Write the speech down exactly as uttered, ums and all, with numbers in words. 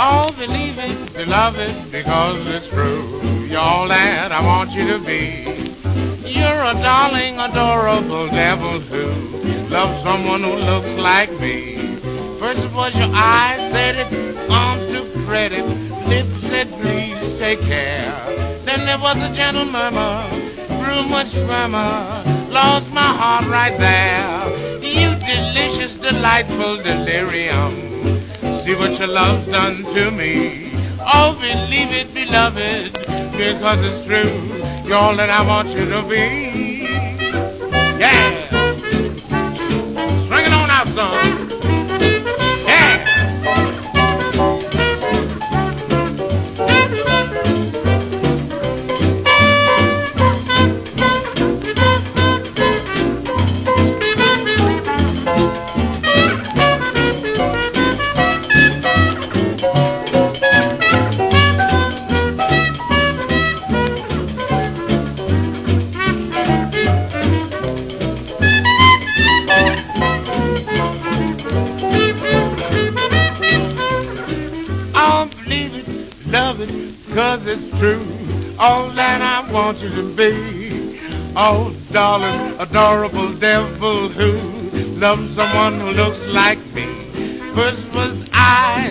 Oh, believe it, beloved, because it's true. You're all that I want you to be. You're a darling, adorable devil who loves someone who looks like me. First it was your eyes said it, arms to credit, lips said please take care. Then there was a gentle murmur, grew much firmer, lost my heart right there. You delicious, delightful delirium, see what your love's done to me. Oh, believe it, beloved, because it's true. You're all that I want you to be. Yeah. Swing it on out, son. Yeah. Love it, cause it's true, all that I want you to be. Oh, darling, adorable devil who loves someone who looks like me. First was I